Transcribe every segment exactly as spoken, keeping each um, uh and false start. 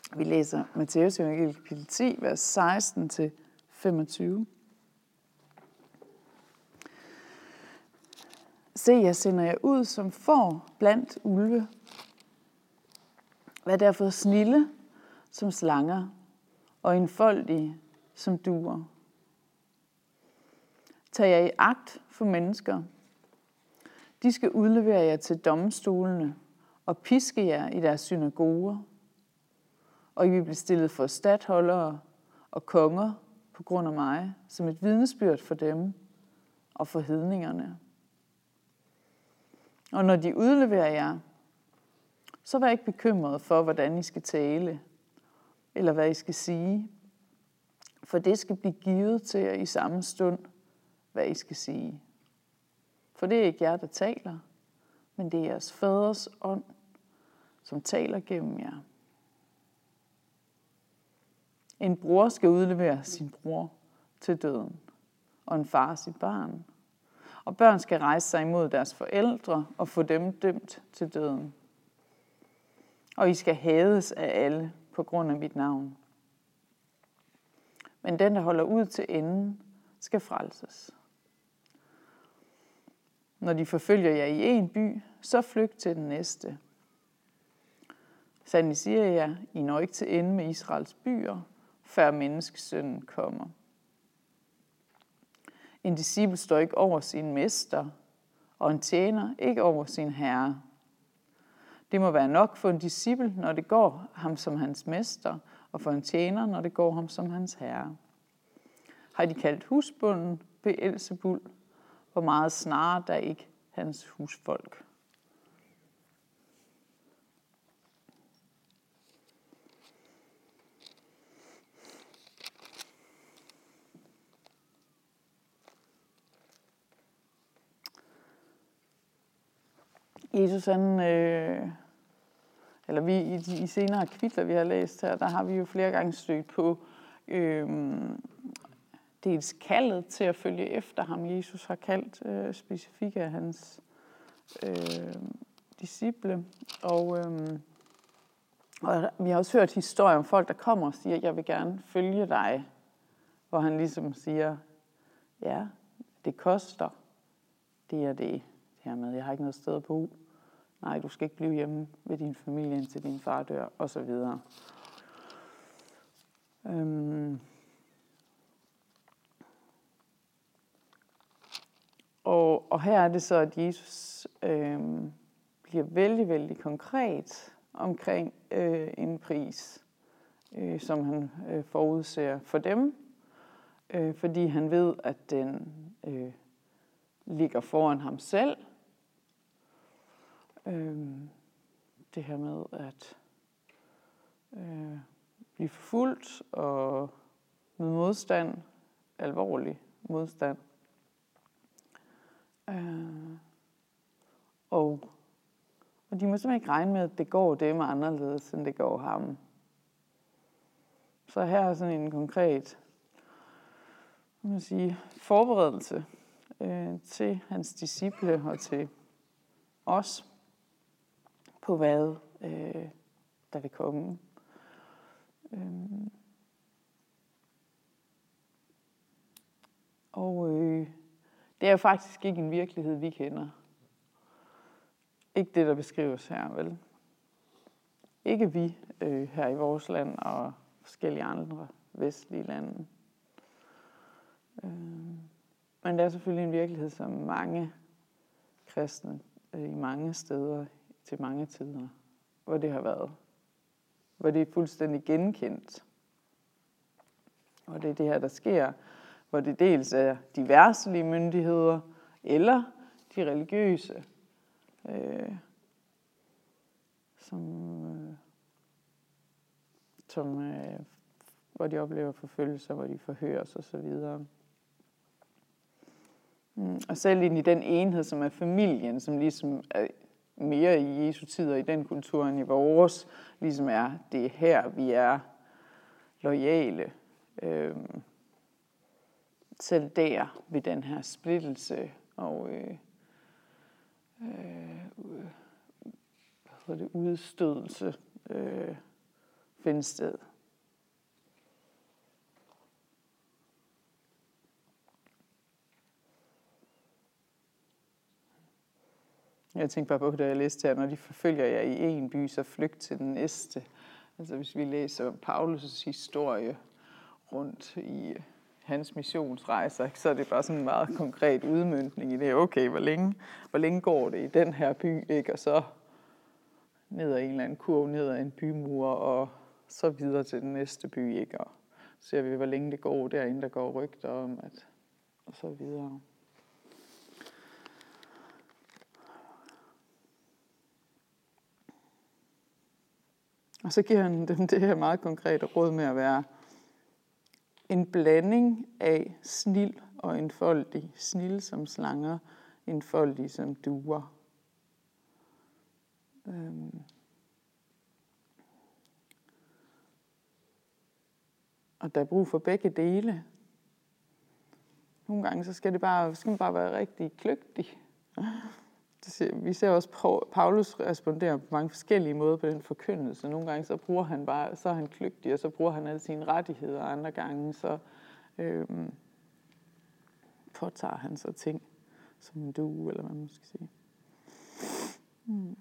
Vi læser Matthæus evangeliet kapitel ti, vers seksten til femogtyve. Se, jeg sender jer ud som får blandt ulve. Vær derfor snilde som slanger og enfoldige som duer. Tag jer i agt for mennesker. De skal udlevere jer til domstolene og piske jer i deres synagoger. Og I vil blive stillet for statholdere og konger på grund af mig, som et vidnesbyrd for dem og for hedningerne. Og når de udleverer jer, så vær ikke bekymret for, hvordan I skal tale, eller hvad I skal sige, for det skal blive givet til jer i samme stund, hvad I skal sige. For det er ikke jer, der taler, men det er jeres faders ånd, som taler gennem jer. En bror skal udlevere sin bror til døden, og en far sit barn. Og børn skal rejse sig imod deres forældre og få dem dømt til døden. Og I skal hades af alle på grund af mit navn. Men den, der holder ud til enden, skal frelses. Når de forfølger jer i en by, så flygt til den næste. Sandelig siger jeg, I når ikke til ende med Israels byer, før menneskesønnen kommer. En disciple står ikke over sin mester, og en tjener ikke over sin herre. Det må være nok for en disciple, når det går ham som hans mester, og for en tjener, når det går ham som hans herre. Har de kaldt husbunden Beelzebul, hvor meget snarere der ikke hans husfolk. Jesus, han, øh, eller vi i de senere kapitler, vi har læst her, der har vi jo flere gange stødt på øh, dels kaldet til at følge efter ham. Jesus har kaldt øh, specifikke af hans øh, disciple, og, øh, og vi har også hørt historier om folk, der kommer og siger, jeg vil gerne følge dig, hvor han ligesom siger, ja, det koster, det er det hermed, jeg har ikke noget sted at bo. Nej, du skal ikke blive hjemme ved din familie, indtil din far dør, og så videre. Øhm. Og, og her er det så, at Jesus øhm, bliver vældig, vældig konkret omkring øh, en pris, øh, som han øh, forudser for dem, øh, fordi han ved, at den øh, ligger foran ham selv. Øhm, det her med at øh, blive forfulgt og med modstand, alvorlig modstand. Øh, og, og de må simpelthen ikke regne med, at det går dem anderledes, end det går ham. Så her er sådan en konkret kan man sige, forberedelse øh, til hans disciple og til os på hvad øh, der vil komme. Øhm. Og øh, det er jo faktisk ikke en virkelighed, vi kender. Ikke det, der beskrives her, vel? Ikke vi øh, her i vores land og forskellige andre vestlige lande. Øh. Men det er selvfølgelig en virkelighed, som mange kristne øh, i mange steder til mange tider, hvor det har været. Hvor det er fuldstændig genkendt. Og det er det her, der sker, hvor det dels er de verdslige myndigheder, eller de religiøse, øh, som, øh, som øh, hvor de oplever forfølgelser, hvor de forhøres osv. Mm, og selv ind i den enhed, som er familien, som ligesom er mere i Jesu tid og i den kultur end i vores, ligesom er det her, vi er loyale. Øhm, selv der ved den her splittelse og øh, øh, hvad hedder det, udstødelse, øh, finde sted. Jeg tænkte bare på, da jeg læste her, når de forfølger jer i en by, så flygt til den næste. Altså hvis vi læser Paulus' historie rundt i hans missionsrejser, så er det bare sådan en meget konkret udmøntning i det. Okay, hvor længe, hvor længe går det i den her by, ikke? Og så ned ad en eller anden kurv, ned ad en bymur, og så videre til den næste by, ikke? Og så ser vi, hvor længe det går derinde, der går rygter om, at og så videre. Og så giver han dem det her meget konkrete råd med at være en blanding af snil og enfoldig. Snil som slanger, enfoldig som duer. Øhm. Og der er brug for begge dele. Nogle gange så skal, det bare, skal man bare være rigtig kløgtig. Vi ser også Paulus respondere på mange forskellige måder på den forkyndelse. Nogle gange så bruger han bare, så er han kløgtig, og så bruger han alle sine rettigheder, og andre gange så øhm, påtager han så ting som en due, eller hvad man skal sige. Hmm.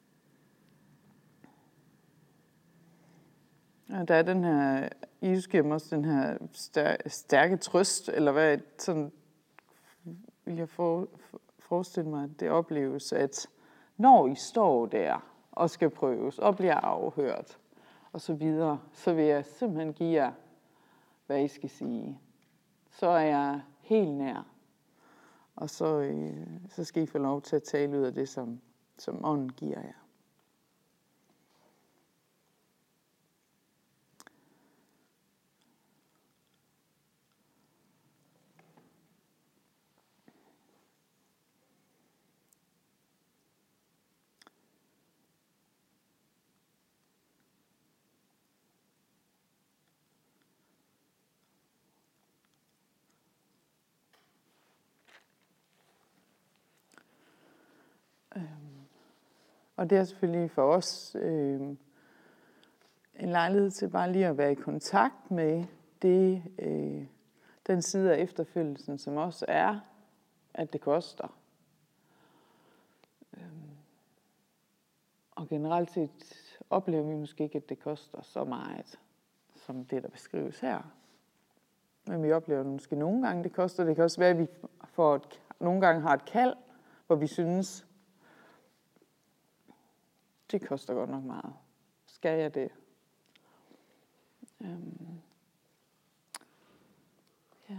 Og der er den her, Jesus giver også den her stærke, stærke trøst, eller hvad sådan vil jeg få forestille mig, at det opleves, at når I står der og skal prøves og bliver afhørt og så videre, så vil jeg simpelthen give jer, hvad I skal sige. Så er jeg helt nær. Og så, øh, så skal I få lov til at tale ud af det, som, som ånden giver jer. Og det er selvfølgelig for os øh, en lejlighed til bare lige at være i kontakt med det, øh, den side af efterfølgelsen, som også er, at det koster. Øh, og generelt set oplever vi måske ikke, at det koster så meget, som det, der beskrives her. Men vi oplever det måske nogle gange, det koster. Det kan også være, at vi får et, nogle gange har et kald, hvor vi synes, det koster godt nok meget. Skal jeg det? Øhm. Ja.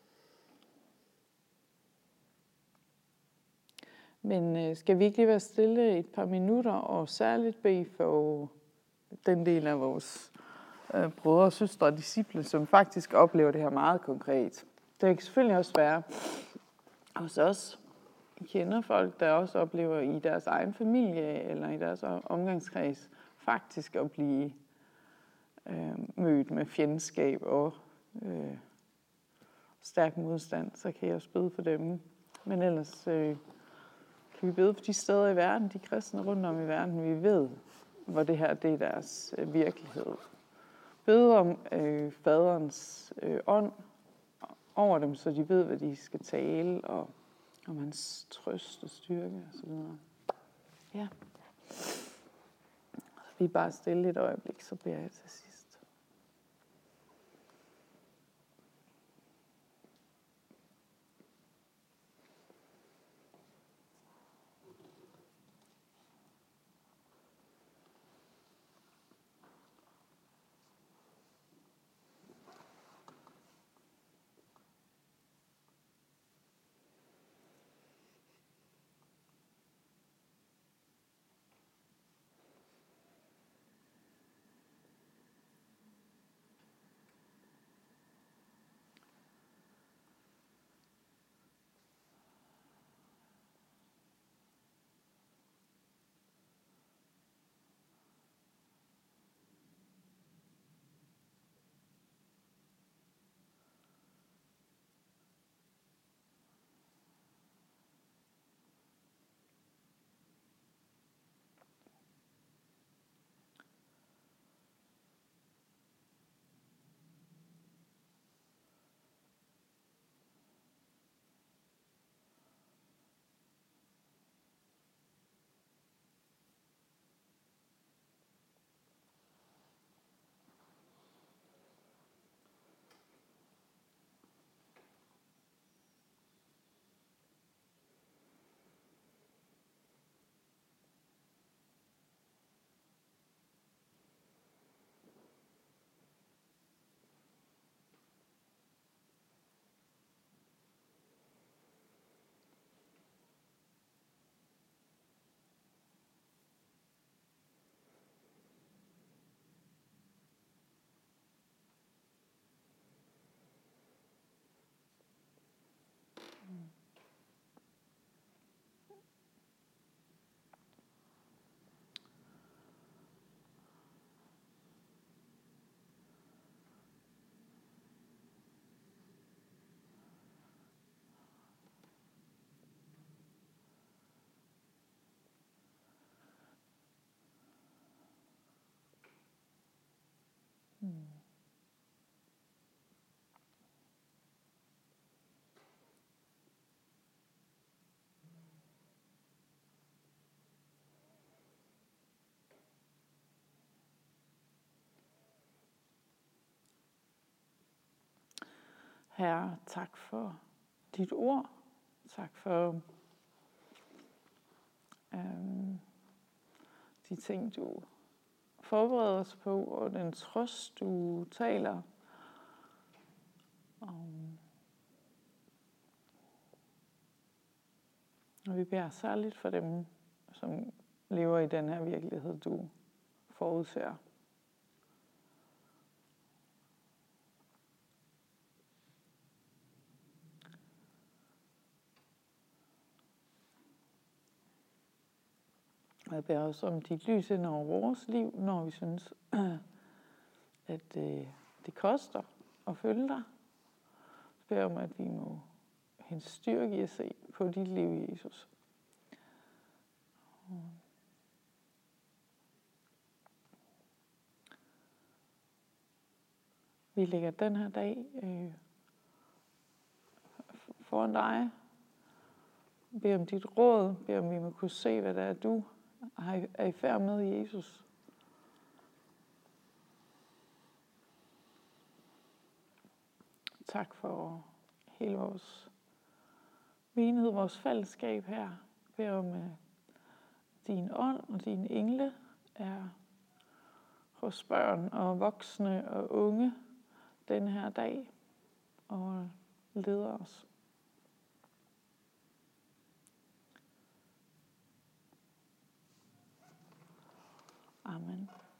Men øh, skal vi ikke lige være stille et par minutter, og særligt bede for den del af vores øh, brødre, søstre og disciple, som faktisk oplever det her meget konkret. Det kan selvfølgelig også være hos os. I kender folk, der også oplever i deres egen familie eller i deres omgangskreds faktisk at blive øh, mødt med fjendskab og øh, stærk modstand. Så kan jeg også bede for dem. Men ellers øh, kan vi bede for de steder i verden, de kristne rundt om i verden, vi ved, hvor det her det er deres øh, virkelighed. Bede om øh, faderens øh, ånd over dem, så de ved, hvad de skal tale, og om hans trøst og styrke og så videre. Ja. Vi er bare stille et øjeblik, så beder jeg til sidst. Herre, tak for dit ord. Tak for øhm, de ting, du forbereder os på, og den trøst, du taler om. Og vi beder særligt for dem, som lever i den her virkelighed, du forudser. Og jeg beder også om dit lys ind over vores liv, når vi synes, at øh, det koster at følge dig. Jeg beder om, at vi må hente styrke i at se på dit liv, Jesus. Vi lægger den her dag øh, foran dig. Bed om dit råd. Bed om vi må kunne se, hvad det er, du er i færd med, Jesus. Tak for hele vores menighed, vores fællesskab her. Bed om at din ånd og dine engle er hos børn og voksne og unge den her dag og leder os. Amen.